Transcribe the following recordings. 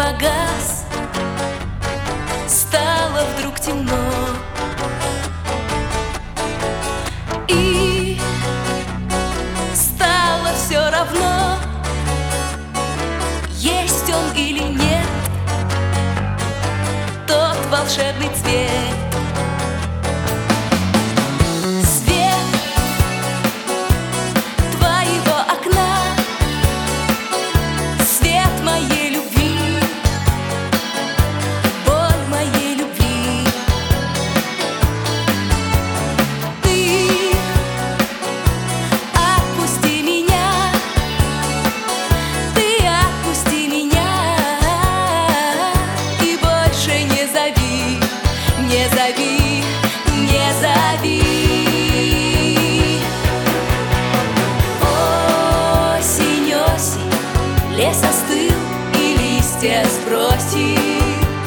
погас, стало вдруг темно, и стало все равно, есть он или нет, тот волшебный цвет. Не зови, не зови. Осень, осень, лес остыл и листья сбросил,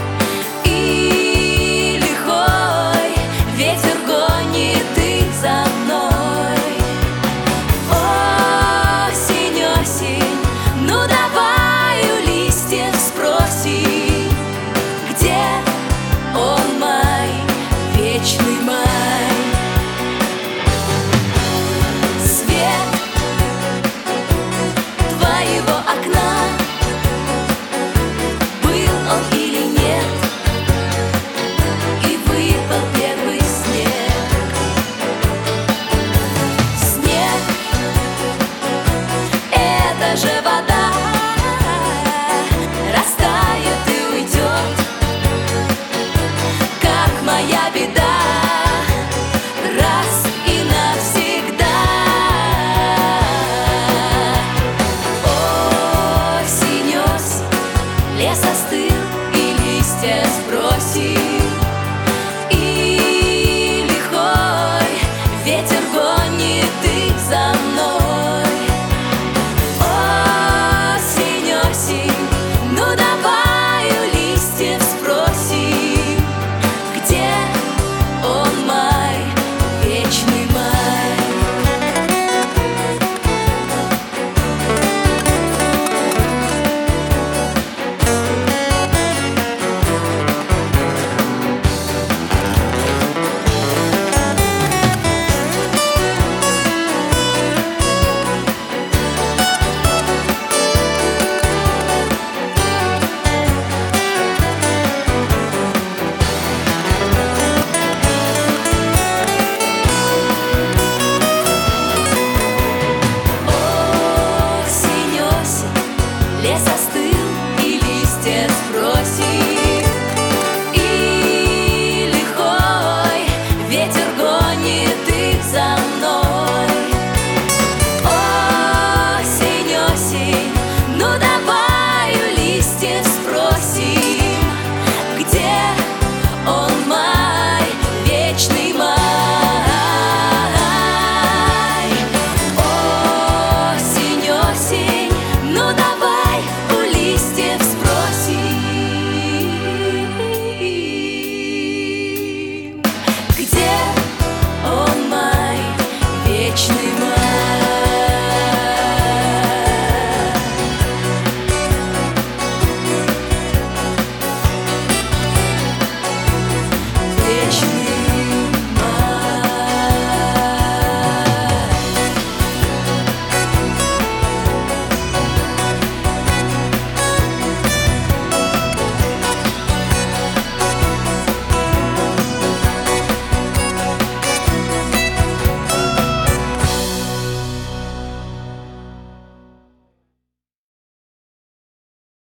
и лихой ветер гонит их за мной. Осень, осень, ну давай у листьев спроси, где он, май, вечный май. Свет твоего окна, был он или нет, и выпал первый снег. Снег — это же вода, растает и уйдет, как моя беда, раз и навсегда. Осень, осень, лес остыл и листья сбросил, и лихой ветер гонит их за мной. Осень, осень, ну давай у листьев спроси, где он, май, вечный май. Лес остыл и листья сбросил, и лихой ветер гонит их за мной. Осень, осень, ну давай у листьев спроси,